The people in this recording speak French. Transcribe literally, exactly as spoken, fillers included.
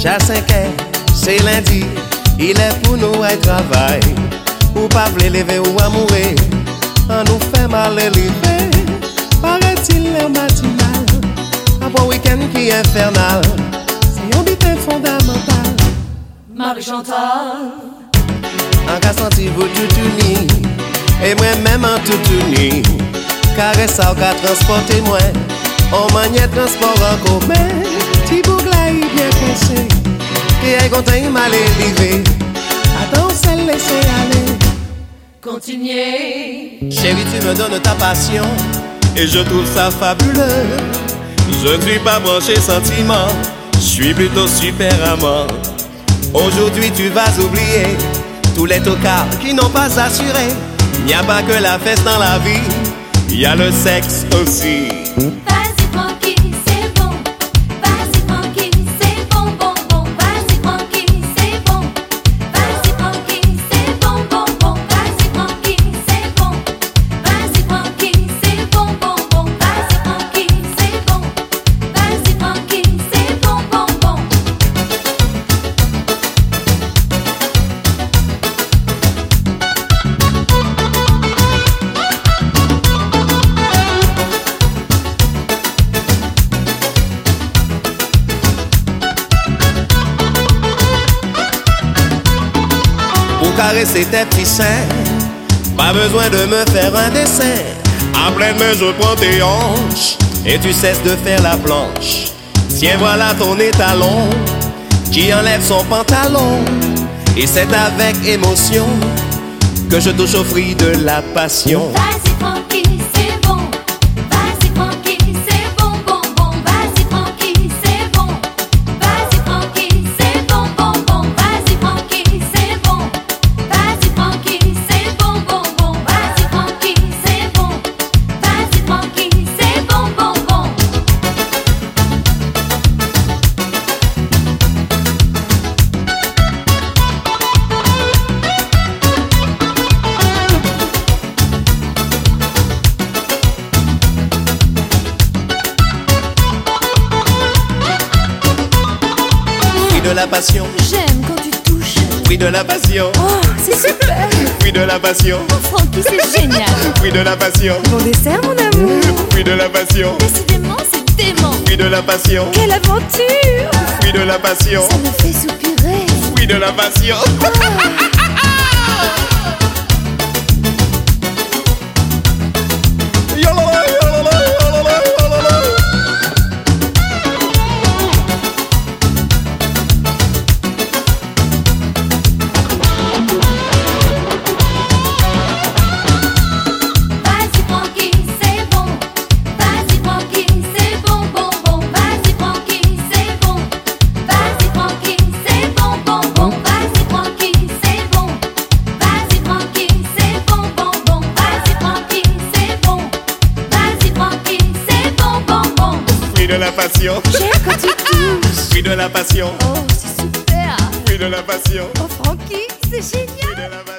J'ai cinq heures, c'est lundi, il est pour nous à travail. Ou pas vle lever ou à mourir, on nous fait mal élevé. Paraît-il le matinal, après week-end qui est infernal, c'est un bitin fondamental. Marie-Chantal, en cas senti vous tout uni, et moi-même en tout uni. Caresse ça ou qu'à transporter moi, on maniait transport en commun. Ti bougla y bien coincé, qui est content il m'a élevé. Attends, c'est laisser aller. continuez. Chérie, tu me donnes ta passion et je trouve ça fabuleux. Je ne suis pas branché sentiment, je suis plutôt super amant. Aujourd'hui tu vas oublier tous les tocards qui n'ont pas assuré. Il n'y a pas que la fête dans la vie, il y a le sexe aussi. Vas-y tranquille, c'est bon. Vas-y tranquille, c'est bon, bon, bon. Vas-y tranquille, c'est bon. Vas-y tranquille, c'est bon, bon, bon. Vas-y tranquille, c'est bon. Vas-y tranquille, c'est bon, bon, bon. Vas-y tranquille, c'est bon. Vas-y tranquille, c'est bon, bon, bon. Pour caresser tes petits seins, pas besoin de me faire un dessin. À pleine main je prends tes hanches et tu cesses de faire la planche. Tiens voilà ton étalon qui enlève son pantalon. Et c'est avec émotion que je touche au fruit de la passion. Vas-y tranquille, c'est bon. Vas-y tranquille, c'est bon, bon, bon. Vas-y tranquille, c'est bon. Vas-y tranquille, c'est bon, bon, bon. Vas-y tranquille, c'est bon. Vas-y tranquille, c'est bon, bon, bon. Vas-y tranquille, c'est bon. Vas-y tranquille, c'est bon, bon, bon. Fruit de la passion, J'aime quand tu touches. fruit de la passion, Oh, c'est super. fruit de la passion, Oh, Francky, c'est génial. fruit de la passion, Bon dessert, mon amour. fruit de la passion, Décidément, c'est dément. fruit de la passion, Quelle aventure. fruit de la passion, Ça me fait soupirer. fruit de la passion. Vas-y tranquille, c'est bon. Vas-y tranquille, c'est bon, bon, bon. Vas-y tranquille, c'est bon. Vas-y tranquille, c'est bon, bon, bon. Vas-y tranquille, c'est bon. Vas-y tranquille, c'est bon, bon, bon. Vas-y tranquille, c'est bon. Vas-y tranquille, c'est bon, bon, bon. Fruit de la passion, J'aime quand tu touches. fruit de la passion, Oh, c'est super. fruit de la passion, Oh, Francky, c'est génial. fruit de la passion.